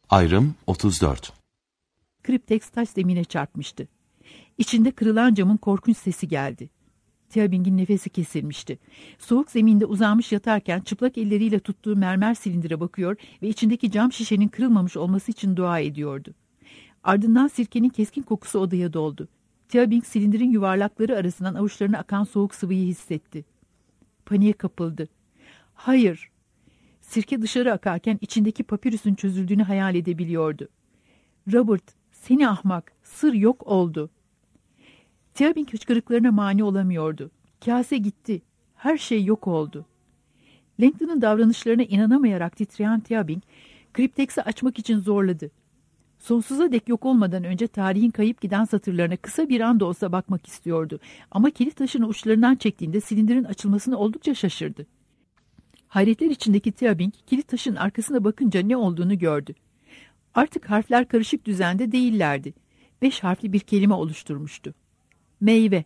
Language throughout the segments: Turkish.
Ayrım 34. Kriptex taş zemine çarpmıştı. İçinde kırılan camın korkunç sesi geldi. Tiabing'in nefesi kesilmişti. Soğuk zeminde uzanmış yatarken çıplak elleriyle tuttuğu mermer silindire bakıyor ve içindeki cam şişenin kırılmamış olması için dua ediyordu. Ardından sirkenin keskin kokusu odaya doldu. Tiabing silindirin yuvarlakları arasından avuçlarına akan soğuk sıvıyı hissetti. Paniğe kapıldı. Hayır! Sirke dışarı akarken içindeki papirüsün çözüldüğünü hayal edebiliyordu. Robert, seni ahmak, sır yok oldu. Tiabing hıçkırıklarına mani olamıyordu. Kase gitti. Her şey yok oldu. Langdon'un davranışlarına inanamayarak titreyen Tiabing, Kriptex'i açmak için zorladı. Sonsuza dek yok olmadan önce tarihin kayıp giden satırlarına kısa bir an da olsa bakmak istiyordu. Ama kilit taşını uçlarından çektiğinde silindirin açılmasını oldukça şaşırdı. Hayretler içindeki Tiabing, kilit taşın arkasına bakınca ne olduğunu gördü. Artık harfler karışık düzende değillerdi. 5 harfli bir kelime oluşturmuştu. Meyve.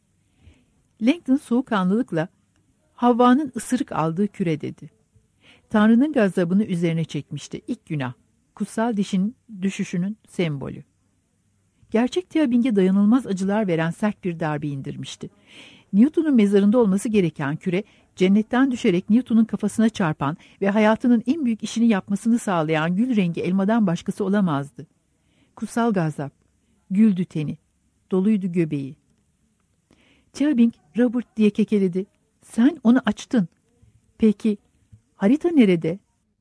Langdon soğukkanlılıkla Havva'nın ısırık aldığı küre dedi. Tanrı'nın gazabını üzerine çekmişti. İlk günah. Kutsal dişin düşüşünün sembolü. Gerçek Tiabing'e dayanılmaz acılar veren sert bir darbe indirmişti. Newton'un mezarında olması gereken küre, cennetten düşerek Newton'un kafasına çarpan ve hayatının en büyük işini yapmasını sağlayan gül rengi elmadan başkası olamazdı. Kutsal gazap, güldü teni, doluydu göbeği. Tiabing, Robert diye kekeledi. Sen onu açtın. Peki, harita nerede?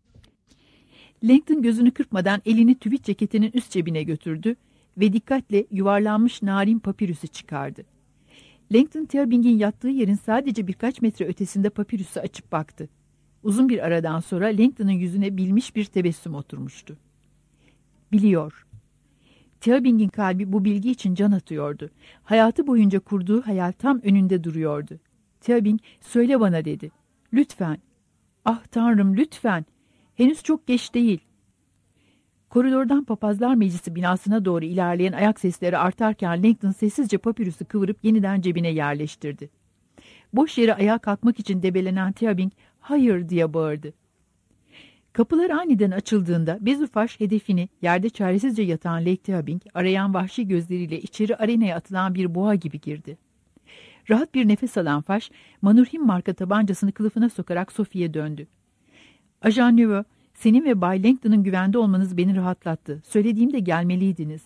Langdon gözünü kırpmadan elini tüvit ceketinin üst cebine götürdü ve dikkatle yuvarlanmış narin papirüsü çıkardı. Langdon, Tiabing'in yattığı yerin sadece birkaç metre ötesinde papirüsü açıp baktı. Uzun bir aradan sonra Langdon'un yüzüne bilmiş bir tebessüm oturmuştu. Biliyor. Tiabing'in kalbi bu bilgi için can atıyordu. Hayatı boyunca kurduğu hayal tam önünde duruyordu. Tiabing, söyle bana dedi. Lütfen. Ah Tanrım, lütfen. Henüz çok geç değil. Koridordan Papazlar Meclisi binasına doğru ilerleyen ayak sesleri artarken Langdon sessizce papirüsü kıvırıp yeniden cebine yerleştirdi. Boş yere ayağa kalkmak için debelenen Tiabing, hayır diye bağırdı. Kapılar aniden açıldığında Bezufaş hedefini yerde çaresizce yatan Lake Tiabing, arayan vahşi gözleriyle içeri arenaya atılan bir boğa gibi girdi. Rahat bir nefes alan Faş, Manurhim marka tabancasını kılıfına sokarak Sophie'ye döndü. Ajan Neveu, senin ve Bay Langdon'un güvende olmanız beni rahatlattı. Söylediğimde gelmeliydiniz.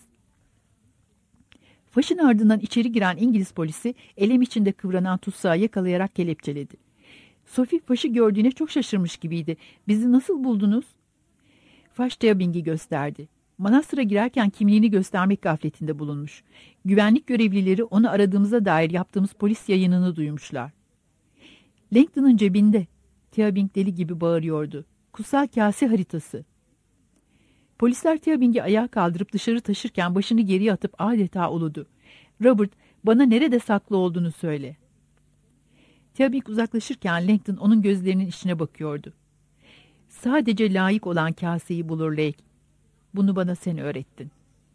Faş'ın ardından içeri giren İngiliz polisi elem içinde kıvranan tutsağı yakalayarak kelepçeledi. Sophie Faş'ı gördüğüne çok şaşırmış gibiydi. Bizi nasıl buldunuz? Faş Tiabing'i gösterdi. Manastıra girerken kimliğini göstermek gafletinde bulunmuş. Güvenlik görevlileri onu aradığımıza dair yaptığımız polis yayınını duymuşlar. Langdon'un cebinde. Tiabing deli gibi bağırıyordu. Kutsal kase haritası. Polisler Tiabing'i ayağa kaldırıp dışarı taşırken başını geriye atıp adeta uludu. Robert, bana nerede saklı olduğunu söyle. Tiabing uzaklaşırken Langdon onun gözlerinin içine bakıyordu. Sadece layık olan kaseyi bulur Lake. Bunu bana sen öğrettin.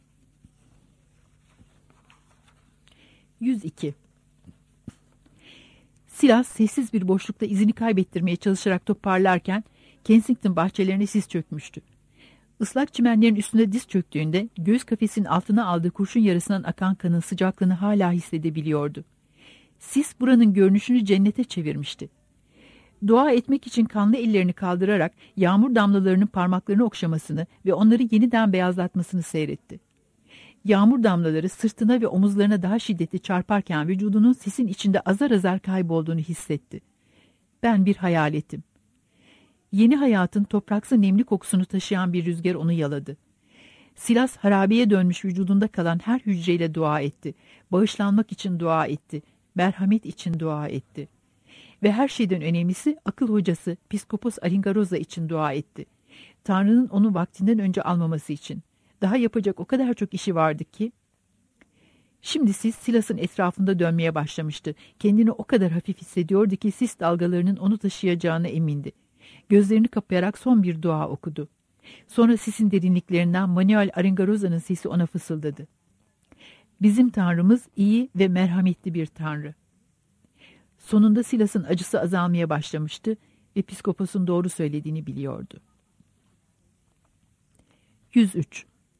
102. Silas sessiz bir boşlukta izini kaybettirmeye çalışarak toparlarken Kensington bahçelerine sis çökmüştü. Islak çimenlerin üstünde diz çöktüğünde göğüs kafesinin altına aldığı kurşun yarısından akan kanın sıcaklığını hala hissedebiliyordu. Sis buranın görünüşünü cennete çevirmişti. Dua etmek için kanlı ellerini kaldırarak yağmur damlalarının parmaklarını okşamasını ve onları yeniden beyazlatmasını seyretti. Yağmur damlaları sırtına ve omuzlarına daha şiddetli çarparken vücudunun sisin içinde azar azar kaybolduğunu hissetti. Ben bir hayaletim. Yeni hayatın topraksı nemli kokusunu taşıyan bir rüzgar onu yaladı. Silas harabeye dönmüş vücudunda kalan her hücreyle dua etti. Bağışlanmak için dua etti. Merhamet için dua etti. Ve her şeyden önemlisi akıl hocası Piskopos Aringaroza için dua etti. Tanrı'nın onu vaktinden önce almaması için. Daha yapacak o kadar çok işi vardı ki. Şimdi sis Silas'ın etrafında dönmeye başlamıştı. Kendini o kadar hafif hissediyordu ki sis dalgalarının onu taşıyacağına emindi. Gözlerini kapayarak son bir dua okudu. Sonra sisin derinliklerinden Manuel Aringaroza'nın sesi ona fısıldadı. Bizim Tanrımız iyi ve merhametli bir Tanrı. Sonunda Silas'ın acısı azalmaya başlamıştı ve Piskopos'un doğru söylediğini biliyordu. 103.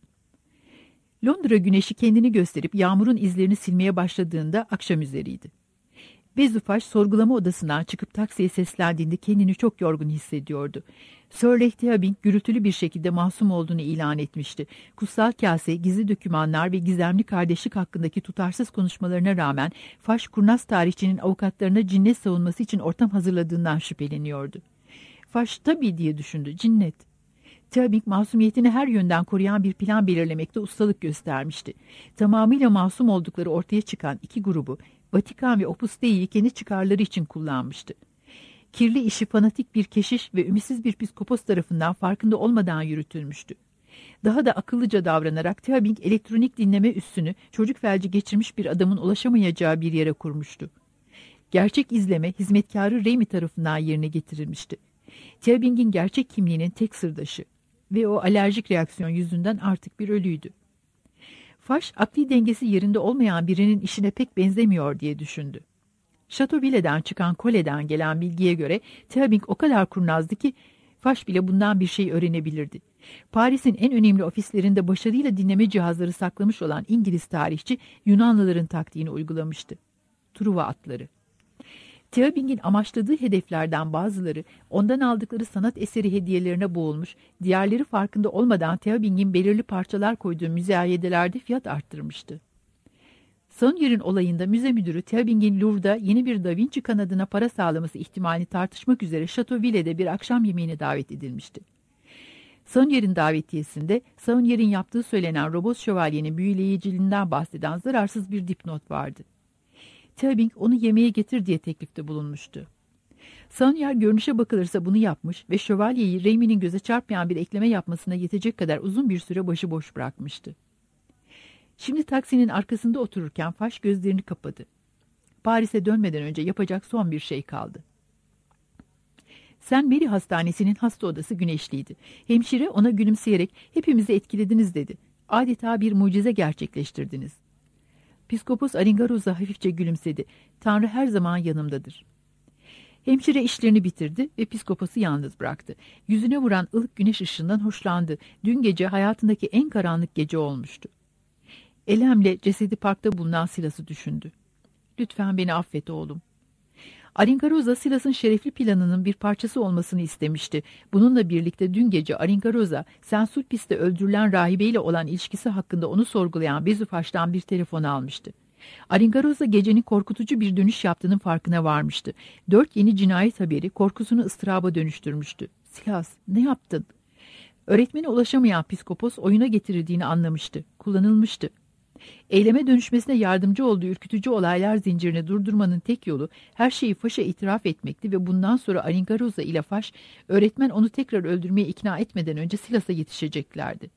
Londra güneşi kendini gösterip yağmurun izlerini silmeye başladığında akşam üzeriydi. Bezufaş sorgulama odasından çıkıp taksiye seslendiğinde kendini çok yorgun hissediyordu. Sir Lehtiabing gürültülü bir şekilde masum olduğunu ilan etmişti. Kutsal Kase, gizli dokümanlar ve gizemli kardeşlik hakkındaki tutarsız konuşmalarına rağmen Faş kurnaz tarihçinin avukatlarına cinnet savunması için ortam hazırladığından şüpheleniyordu. Faş tabii diye düşündü, cinnet. Tiabing masumiyetini her yönden koruyan bir plan belirlemekte ustalık göstermişti. Tamamıyla masum oldukları ortaya çıkan iki grubu, Vatikan ve Opus Dei'yi kendi çıkarları için kullanmıştı. Kirli işi fanatik bir keşiş ve ümitsiz bir psikopos tarafından farkında olmadan yürütülmüştü. Daha da akıllıca davranarak Tiabing elektronik dinleme üssünü çocuk felci geçirmiş bir adamın ulaşamayacağı bir yere kurmuştu. Gerçek izleme hizmetkarı Remy tarafından yerine getirilmişti. Tiabing'in gerçek kimliğinin tek sırdaşı ve o alerjik reaksiyon yüzünden artık bir ölüydü. Faş, akli dengesi yerinde olmayan birinin işine pek benzemiyor diye düşündü. Chateauville'den çıkan koleden gelen bilgiye göre Tiabing o kadar kurnazdı ki Faş bile bundan bir şey öğrenebilirdi. Paris'in en önemli ofislerinde başarıyla dinleme cihazları saklamış olan İngiliz tarihçi Yunanlıların taktiğini uygulamıştı. Truva atları. Tiabing'in amaçladığı hedeflerden bazıları ondan aldıkları sanat eseri hediyelerine boğulmuş, diğerleri farkında olmadan Tiabing'in belirli parçalar koyduğu müzayedelerde fiyat arttırmıştı. Saunier'in olayında müze müdürü Tiabing'in Louvre'da yeni bir Da Vinci kanadına para sağlaması ihtimalini tartışmak üzere Chateauville'de bir akşam yemeğine davet edilmişti. Saunier'in davetiyesinde Saunier'in yaptığı söylenen robot şövalyenin büyüleyiciliğinden bahseden zararsız bir dipnot vardı. Tiabing onu yemeğe getir diye teklifte bulunmuştu. Saunier görünüşe bakılırsa bunu yapmış ve şövalyeyi Remy'nin göze çarpmayan bir ekleme yapmasına yetecek kadar uzun bir süre başıboş bırakmıştı. Şimdi taksinin arkasında otururken Faş gözlerini kapadı. Paris'e dönmeden önce yapacak son bir şey kaldı. St. Mary Hastanesi'nin hasta odası güneşliydi. Hemşire ona gülümseyerek hepimizi etkilediniz dedi. Adeta bir mucize gerçekleştirdiniz. Piskopos Aringaroza hafifçe gülümsedi. Tanrı her zaman yanımdadır. Hemşire işlerini bitirdi ve piskoposu yalnız bıraktı. Yüzüne vuran ılık güneş ışığından hoşlandı. Dün gece hayatındaki en karanlık gece olmuştu. Elemle cesedi parkta bulunan Silas'ı düşündü. Lütfen beni affet oğlum. Aringaroza Silas'ın şerefli planının bir parçası olmasını istemişti. Bununla birlikte dün gece Aringaroza, Saint Sulpice'de öldürülen rahibeyle olan ilişkisi hakkında onu sorgulayan Bezufaş'tan bir telefon almıştı. Aringaroza gecenin korkutucu bir dönüş yaptığının farkına varmıştı. 4 yeni cinayet haberi korkusunu ıstıraba dönüştürmüştü. Silas, ne yaptın? Öğretmene ulaşamayan psikopos oyuna getirildiğini anlamıştı. Kullanılmıştı. Eyleme dönüşmesine yardımcı olduğu ürkütücü olaylar zincirini durdurmanın tek yolu her şeyi Faş'a itiraf etmekti ve bundan sonra Aringaroza ile Faş, öğretmen onu tekrar öldürmeye ikna etmeden önce Silas'a yetişeceklerdi.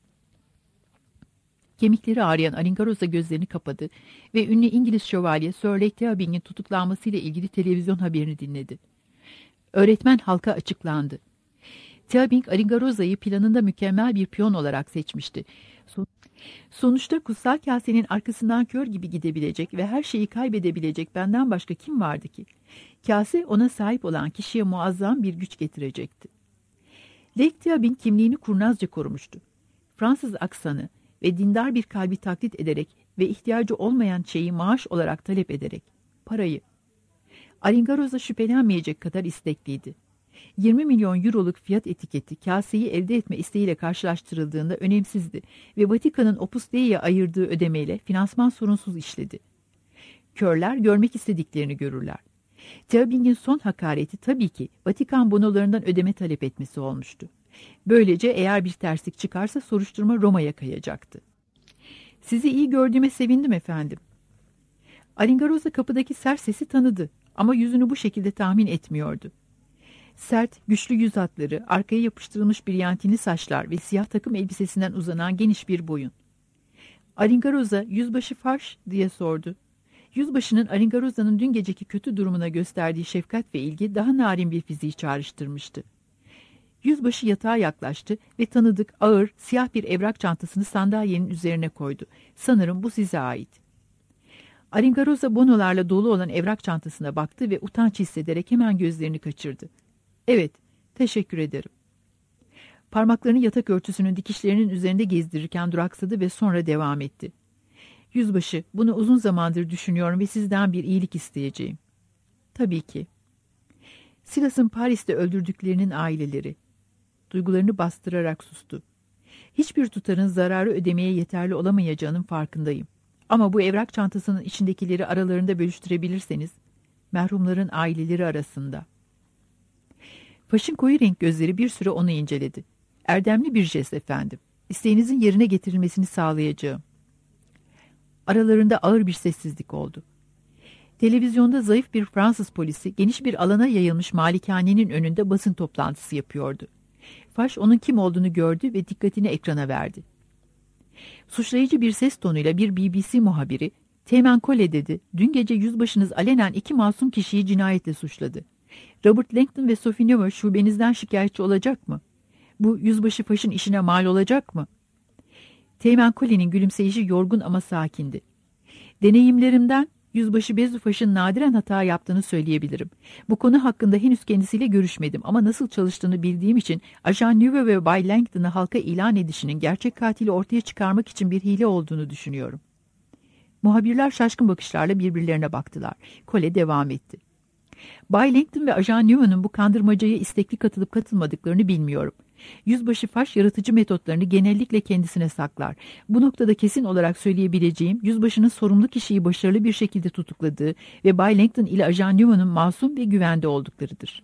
Kemikleri ağrıyan Aringaroza gözlerini kapadı ve ünlü İngiliz şövalye Sir Lehtiabing'in tutuklanmasıyla ilgili televizyon haberini dinledi. Öğretmen halka açıklandı. Tiabing Aringaroza'yı planında mükemmel bir piyon olarak seçmişti. Sonuçta kutsal kasenin arkasından kör gibi gidebilecek ve her şeyi kaybedebilecek benden başka kim vardı ki? Kase ona sahip olan kişiye muazzam bir güç getirecekti. Lehtiabing kimliğini kurnazca korumuştu. Fransız aksanı ve dindar bir kalbi taklit ederek ve ihtiyacı olmayan şeyi maaş olarak talep ederek, parayı. Aringaroza şüphelenmeyecek kadar istekliydi. 20 milyon euroluk fiyat etiketi kaseyi elde etme isteğiyle karşılaştırıldığında önemsizdi ve Vatikan'ın Opus Dei'ye ayırdığı ödemeyle finansman sorunsuz işledi. Körler görmek istediklerini görürler. Tiabing'in son hakareti tabii ki Vatikan bonolarından ödeme talep etmesi olmuştu. Böylece eğer bir terslik çıkarsa soruşturma Roma'ya kayacaktı. Sizi iyi gördüğüme sevindim efendim. Aringaroza kapıdaki sert sesi tanıdı ama yüzünü bu şekilde tahmin etmiyordu. Sert, güçlü yüz hatları, arkaya yapıştırılmış brilyantinli saçlar ve siyah takım elbisesinden uzanan geniş bir boyun. Aringaroza, yüzbaşı Faş diye sordu. Yüzbaşının Aringaroza'nın dün geceki kötü durumuna gösterdiği şefkat ve ilgi daha narin bir fiziği çağrıştırmıştı. Yüzbaşı yatağa yaklaştı ve tanıdık, ağır, siyah bir evrak çantasını sandalyenin üzerine koydu. Sanırım bu size ait. Aringaroza bonolarla dolu olan evrak çantasına baktı ve utanç hissederek hemen gözlerini kaçırdı. Evet, teşekkür ederim. Parmaklarını yatak örtüsünün dikişlerinin üzerinde gezdirirken duraksadı ve sonra devam etti. Yüzbaşı, bunu uzun zamandır düşünüyorum ve sizden bir iyilik isteyeceğim. Tabii ki. Silas'ın Paris'te öldürdüklerinin aileleri. Duygularını bastırarak sustu. Hiçbir tutarın zararı ödemeye yeterli olamayacağının farkındayım. Ama bu evrak çantasının içindekileri aralarında bölüştürebilirseniz, merhumların aileleri arasında. Faş'ın koyu renk gözleri bir süre onu inceledi. Erdemli bir jest efendim. İsteğinizin yerine getirilmesini sağlayacağım. Aralarında ağır bir sessizlik oldu. Televizyonda zayıf bir Fransız polisi geniş bir alana yayılmış malikanenin önünde basın toplantısı yapıyordu. Faş onun kim olduğunu gördü ve dikkatini ekrana verdi. Suçlayıcı bir ses tonuyla bir BBC muhabiri, "Teğmen Cole," dedi, "dün gece yüzbaşınız alenen 2 masum kişiyi cinayetle suçladı. Robert Langton ve Sophie Newar şubenizden şikayetçi olacak mı? Bu yüzbaşı Faş'ın işine mal olacak mı?" Teğmen Cole'nin gülümseyişi yorgun ama sakindi. "Deneyimlerimden Yüzbaşı Bezufaş'ın nadiren hata yaptığını söyleyebilirim. Bu konu hakkında henüz kendisiyle görüşmedim ama nasıl çalıştığını bildiğim için Ajan Newar ve Bay Langton'ı halka ilan edişinin gerçek katili ortaya çıkarmak için bir hile olduğunu düşünüyorum." Muhabirler şaşkın bakışlarla birbirlerine baktılar. Cole devam etti. "Bay Langton ve Ajan Newman'ın bu kandırmacaya istekli katılıp katılmadıklarını bilmiyorum. Yüzbaşı Faş yaratıcı metotlarını genellikle kendisine saklar. Bu noktada kesin olarak söyleyebileceğim, yüzbaşının sorumlu kişiyi başarılı bir şekilde tutukladığı ve Bay Langton ile Ajan Newman'ın masum ve güvende olduklarıdır."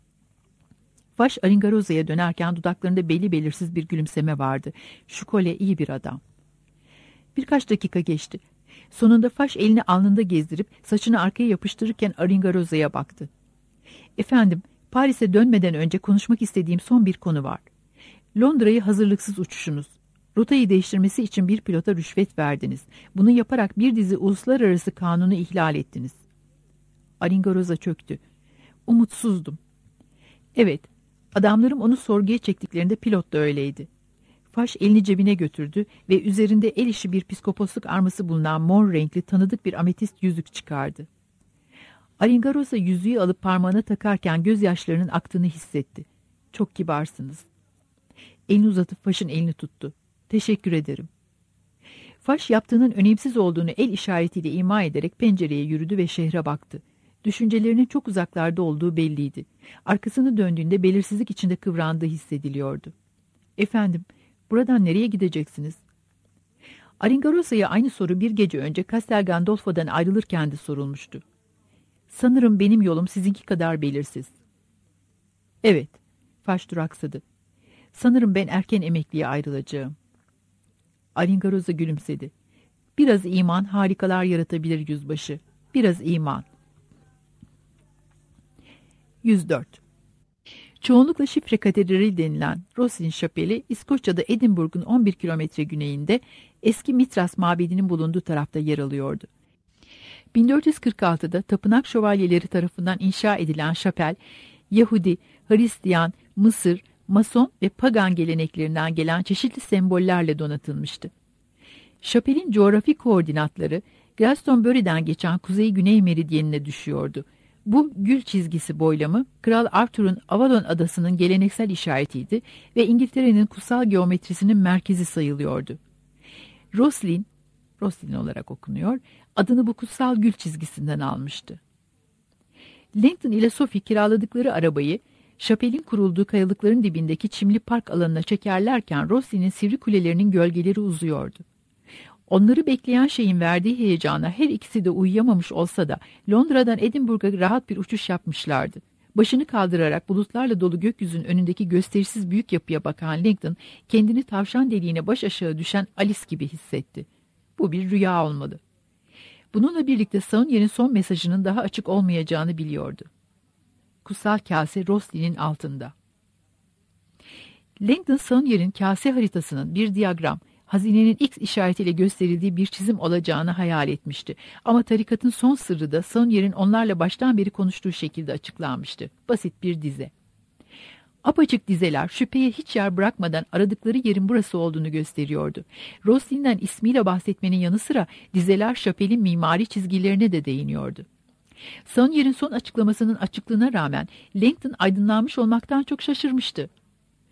Faş Aringaroza'ya dönerken dudaklarında belli belirsiz bir gülümseme vardı. Şu Cole iyi bir adam. Birkaç dakika geçti. Sonunda Faş elini alnında gezdirip saçını arkaya yapıştırırken Aringaroza'ya baktı. "Efendim, Paris'e dönmeden önce konuşmak istediğim son bir konu var. Londra'yı hazırlıksız uçuşunuz. Rotayı değiştirmesi için bir pilota rüşvet verdiniz. Bunu yaparak bir dizi uluslararası kanunu ihlal ettiniz." Aringaroza çöktü. "Umutsuzdum." "Evet, adamlarım onu sorguya çektiklerinde pilot da öyleydi." Faş elini cebine götürdü ve üzerinde el işi bir psikoposluk arması bulunan mor renkli tanıdık bir ametist yüzük çıkardı. Aringaroza yüzüğü alıp parmağına takarken gözyaşlarının aktığını hissetti. "Çok kibarsınız." Elini uzatıp Faş'ın elini tuttu. "Teşekkür ederim." Faş yaptığının önemsiz olduğunu el işaretiyle ima ederek pencereye yürüdü ve şehre baktı. Düşüncelerinin çok uzaklarda olduğu belliydi. Arkasını döndüğünde belirsizlik içinde kıvrandığı hissediliyordu. "Efendim, buradan nereye gideceksiniz?" Aringaroza'ya aynı soru bir gece önce Castel Gandolfo'dan ayrılırken de sorulmuştu. "Sanırım benim yolum sizinki kadar belirsiz." "Evet," Faş duraksadı. "Sanırım ben erken emekliye ayrılacağım." Aringaroza gülümsedi. "Biraz iman harikalar yaratabilir yüzbaşı. Biraz iman." 104. Çoğunlukla şifre katedrali denilen Roslin Şapeli, İskoçya'da Edinburgh'un 11 kilometre güneyinde eski Mitras mabedinin bulunduğu tarafta yer alıyordu. 1446'da tapınak şövalyeleri tarafından inşa edilen şapel, Yahudi, Hristiyan, Mısır, Mason ve Pagan geleneklerinden gelen çeşitli sembollerle donatılmıştı. Şapelin coğrafi koordinatları Glastonbury'den geçen kuzey-güney meridyenine düşüyordu. Bu gül çizgisi boylamı Kral Arthur'un Avalon adasının geleneksel işaretiydi ve İngiltere'nin kutsal geometrisinin merkezi sayılıyordu. Roslin olarak okunuyor, adını bu kutsal gül çizgisinden almıştı. Langton ile Sophie kiraladıkları arabayı şapelin kurulduğu kayalıkların dibindeki çimli park alanına çekerlerken Roslin'in sivri kulelerinin gölgeleri uzuyordu. Onları bekleyen şeyin verdiği heyecana her ikisi de uyuyamamış olsa da Londra'dan Edinburgh'a rahat bir uçuş yapmışlardı. Başını kaldırarak bulutlarla dolu gökyüzünün önündeki gösterişsiz büyük yapıya bakan Langton kendini tavşan deliğine baş aşağı düşen Alice gibi hissetti. Bu bir rüya olmalı. Bununla birlikte Saunier'in son mesajının daha açık olmayacağını biliyordu. Kutsal kase Roslin'in altında. Langton Saunier'in kase haritasının bir diyagram, hazinenin X işaretiyle gösterildiği bir çizim olacağını hayal etmişti. Ama tarikatın son sırrı da Saunier'in onlarla baştan beri konuştuğu şekilde açıklanmıştı. Basit bir dize. Apaçık dizeler şüpheye hiç yer bırakmadan aradıkları yerin burası olduğunu gösteriyordu. Roslin'den ismiyle bahsetmenin yanı sıra dizeler şapelin mimari çizgilerine de değiniyordu. Saunier'in son açıklamasının açıklığına rağmen Langton aydınlanmış olmaktan çok şaşırmıştı.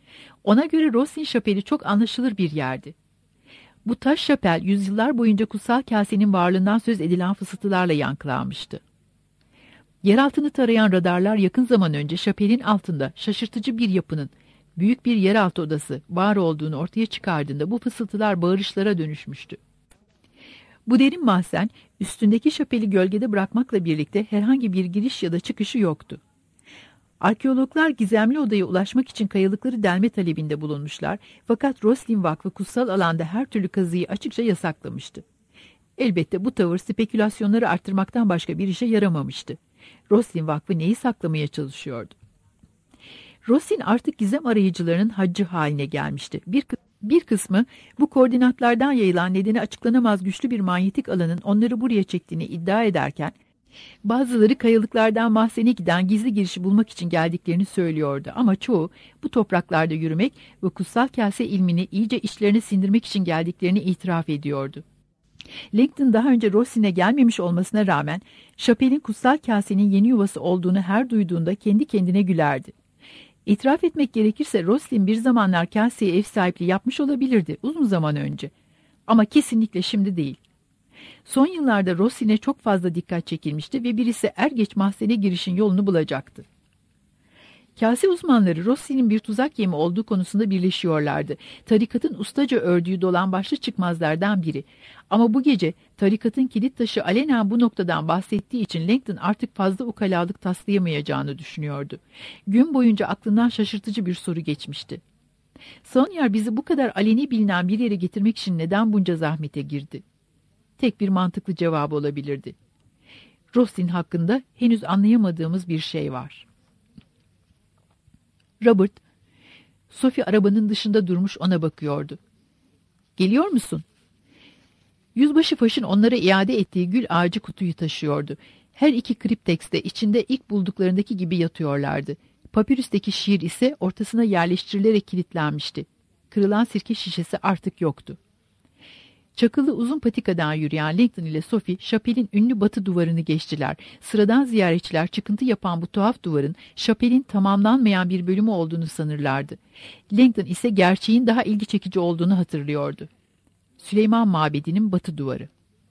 Ona göre Roslin şapeli çok anlaşılır bir yerdi. Bu taş şapel yüzyıllar boyunca kutsal kasenin varlığından söz edilen fısıltılarla yankılanmıştı. Yeraltını tarayan radarlar yakın zaman önce şapelin altında şaşırtıcı bir yapının, büyük bir yeraltı odası var olduğunu ortaya çıkardığında bu fısıltılar bağırışlara dönüşmüştü. Bu derin mahzen üstündeki şapeli gölgede bırakmakla birlikte herhangi bir giriş ya da çıkışı yoktu. Arkeologlar gizemli odaya ulaşmak için kayalıkları delme talebinde bulunmuşlar, fakat Roslin Vakfı kutsal alanda her türlü kazıyı açıkça yasaklamıştı. Elbette bu tavır spekülasyonları arttırmaktan başka bir işe yaramamıştı. Roslin Vakfı neyi saklamaya çalışıyordu? Roslin artık gizem arayıcılarının haccı haline gelmişti. Bir kısmı bu koordinatlardan yayılan nedeni açıklanamaz güçlü bir manyetik alanın onları buraya çektiğini iddia ederken, bazıları kayalıklardan mahzene giden gizli girişi bulmak için geldiklerini söylüyordu. Ama çoğu bu topraklarda yürümek ve kutsal kase ilmini iyice içlerine sindirmek için geldiklerini itiraf ediyordu. Langdon daha önce Roslin'e gelmemiş olmasına rağmen şapelin kutsal kasenin yeni yuvası olduğunu her duyduğunda kendi kendine gülerdi. İtiraf etmek gerekirse Roslin bir zamanlar kaseye ev sahipliği yapmış olabilirdi uzun zaman önce. Ama kesinlikle şimdi değil. Son yıllarda Roslin'e çok fazla dikkat çekilmişti ve birisi er geç mahzene girişin yolunu bulacaktı. Kase uzmanları Roslin'in bir tuzak yemi olduğu konusunda birleşiyorlardı. Tarikatın ustaca ördüğü dolan başlı çıkmazlardan biri. Ama bu gece tarikatın kilit taşı alenen bu noktadan bahsettiği için Langdon artık fazla ukalalık taslayamayacağını düşünüyordu. Gün boyunca aklından şaşırtıcı bir soru geçmişti. Sonyar bizi bu kadar aleni bilinen bir yere getirmek için neden bunca zahmete girdi? Tek bir mantıklı cevabı olabilirdi. Roslin hakkında henüz anlayamadığımız bir şey var. Robert, Sophie arabanın dışında durmuş ona bakıyordu. "Geliyor musun?" Yüzbaşı Faş'ın onlara iade ettiği gül ağacı kutuyu taşıyordu. Her iki kripteks de içinde ilk bulduklarındaki gibi yatıyorlardı. Papirüsteki şiir ise ortasına yerleştirilerek kilitlenmişti. Kırılan sirke şişesi artık yoktu. Çakılı uzun patikadan yürüyen Langdon ile Sophie, şapelin ünlü batı duvarını geçtiler. Sıradan ziyaretçiler çıkıntı yapan bu tuhaf duvarın şapelin tamamlanmayan bir bölümü olduğunu sanırlardı. Langdon ise gerçeğin daha ilgi çekici olduğunu hatırlıyordu. Süleyman Mabedi'nin batı duvarı.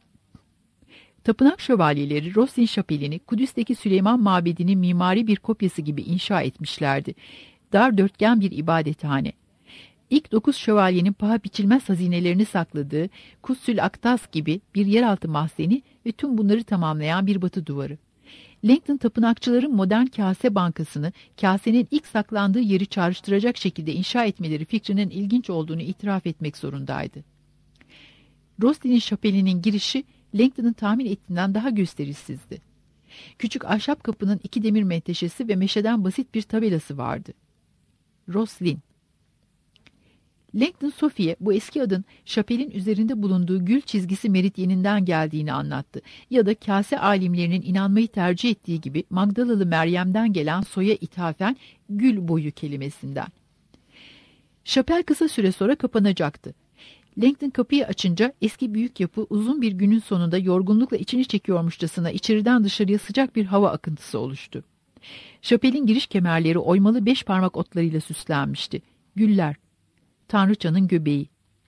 Tapınak şövalyeleri Roslin şapelini Kudüs'teki Süleyman Mabedi'nin mimari bir kopyası gibi inşa etmişlerdi. Dar dörtgen bir ibadethane. İlk 9 şövalyenin paha biçilmez hazinelerini sakladığı Kutsül Aktas gibi bir yeraltı mahzeni ve tüm bunları tamamlayan bir batı duvarı. Langdon tapınakçıların modern kase bankasını kasenin ilk saklandığı yeri çağrıştıracak şekilde inşa etmeleri fikrinin ilginç olduğunu itiraf etmek zorundaydı. Roslin'in şapelinin girişi Langdon'ın tahmin ettiğinden daha gösterişsizdi. Küçük ahşap kapının 2 demir menteşesi ve meşeden basit bir tabelası vardı. Roslin. Langdon Sophie'ye bu eski adın şapelin üzerinde bulunduğu gül çizgisi meridyeninden geldiğini anlattı. Ya da kase alimlerinin inanmayı tercih ettiği gibi Magdalalı Meryem'den gelen soya ithafen gül boyu kelimesinden. Şapel kısa süre sonra kapanacaktı. Langdon kapıyı açınca eski büyük yapı uzun bir günün sonunda yorgunlukla içini çekiyormuşçasına içeriden dışarıya sıcak bir hava akıntısı oluştu. Şapelin giriş kemerleri oymalı 5 parmak otlarıyla süslenmişti. Güller. Tanrıçanın göbeği.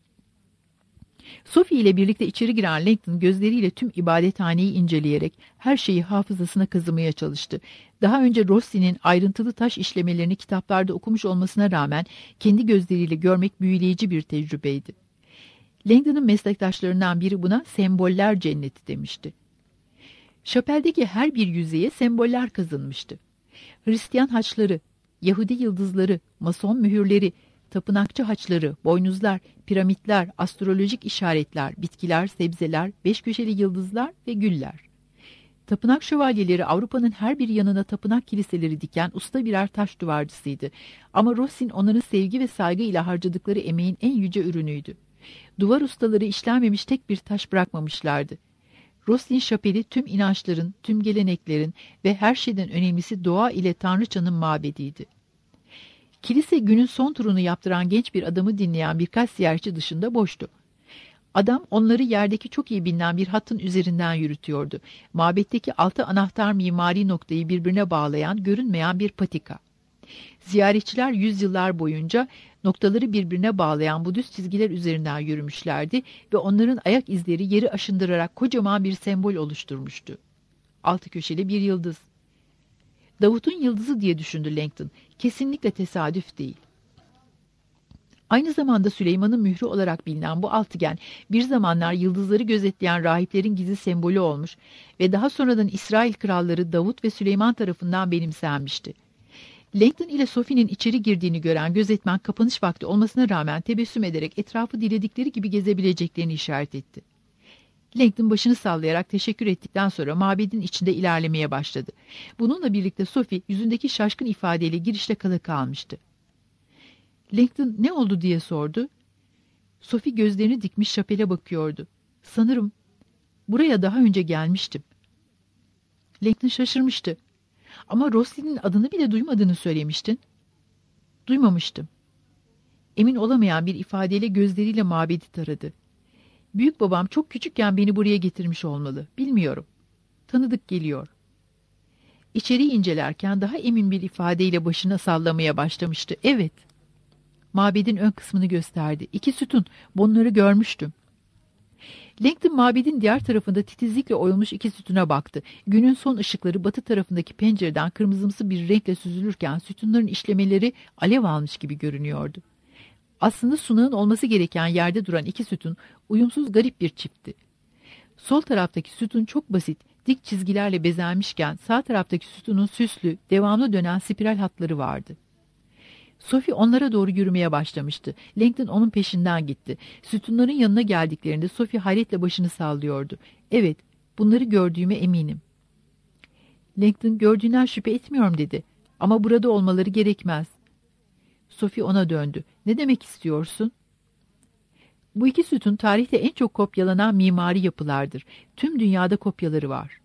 Sophie ile birlikte içeri giren Langdon gözleriyle tüm ibadethaneyi inceleyerek her şeyi hafızasına kazımaya çalıştı. Daha önce Roslin'in ayrıntılı taş işlemelerini kitaplarda okumuş olmasına rağmen kendi gözleriyle görmek büyüleyici bir tecrübeydi. Langdon'un meslektaşlarından biri buna semboller cenneti demişti. Şapeldeki her bir yüzeye semboller kazınmıştı. Hristiyan haçları, Yahudi yıldızları, Mason mühürleri, tapınakçı haçları, boynuzlar, piramitler, astrolojik işaretler, bitkiler, sebzeler, 5 köşeli yıldızlar ve güller. Tapınak şövalyeleri Avrupa'nın her bir yanına tapınak kiliseleri diken usta birer taş duvarcısıydı. Ama Roslin onların sevgi ve saygı ile harcadıkları emeğin en yüce ürünüydü. Duvar ustaları işlenmemiş tek bir taş bırakmamışlardı. Roslin şapeli tüm inançların, tüm geleneklerin ve her şeyden önemlisi doğa ile Tanrıçanın mabediydi. Kilise günün son turunu yaptıran genç bir adamı dinleyen birkaç ziyaretçi dışında boştu. Adam onları yerdeki çok iyi bilinen bir hattın üzerinden yürütüyordu. Mabetteki 6 anahtar mimari noktayı birbirine bağlayan görünmeyen bir patika. Ziyaretçiler yüzyıllar boyunca noktaları birbirine bağlayan bu düz çizgiler üzerinden yürümüşlerdi ve onların ayak izleri yeri aşındırarak kocaman bir sembol oluşturmuştu. Altı köşeli bir yıldız. Davut'un yıldızı diye düşündü Langdon. Kesinlikle tesadüf değil. Aynı zamanda Süleyman'ın mührü olarak bilinen bu altıgen bir zamanlar yıldızları gözetleyen rahiplerin gizli sembolü olmuş ve daha sonradan İsrail kralları Davut ve Süleyman tarafından benimsenmişti. Langdon ile Sophie'nin içeri girdiğini gören gözetmen kapanış vakti olmasına rağmen tebessüm ederek etrafı diledikleri gibi gezebileceklerini işaret etti. Langdon başını sallayarak teşekkür ettikten sonra mabedin içinde ilerlemeye başladı. Bununla birlikte Sophie yüzündeki şaşkın ifadeyle girişte kala kalmıştı. Langdon ne oldu diye sordu. Sophie gözlerini dikmiş şapele bakıyordu. Sanırım buraya daha önce gelmiştim. Langdon şaşırmıştı. Ama Rosley'nin adını bile duymadığını söylemiştin. Duymamıştım. Emin olamayan bir ifadeyle gözleriyle mabedi taradı. Büyük babam çok küçükken beni buraya getirmiş olmalı. Bilmiyorum. Tanıdık geliyor. İçeriği incelerken daha emin bir ifadeyle başını sallamaya başlamıştı. Evet. Mabedin ön kısmını gösterdi. 2 sütun. Bunları görmüştüm. Langdon mabedin diğer tarafında titizlikle oyulmuş 2 sütuna baktı. Günün son ışıkları batı tarafındaki pencereden kırmızımsı bir renkle süzülürken sütunların işlemeleri alev almış gibi görünüyordu. Aslında sunağın olması gereken yerde duran 2 sütun uyumsuz garip bir çiftti. Sol taraftaki sütun çok basit, dik çizgilerle bezenmişken sağ taraftaki sütunun süslü, devamlı dönen spiral hatları vardı. Sophie onlara doğru yürümeye başlamıştı. Langdon onun peşinden gitti. Sütunların yanına geldiklerinde Sophie hayretle başını sallıyordu. Evet, bunları gördüğüme eminim. Langdon gördüğünden şüphe etmiyorum dedi. Ama burada olmaları gerekmez. Sophie ona döndü. Ne demek istiyorsun? Bu 2 sütun tarihte en çok kopyalanan mimari yapılardır. Tüm dünyada kopyaları var.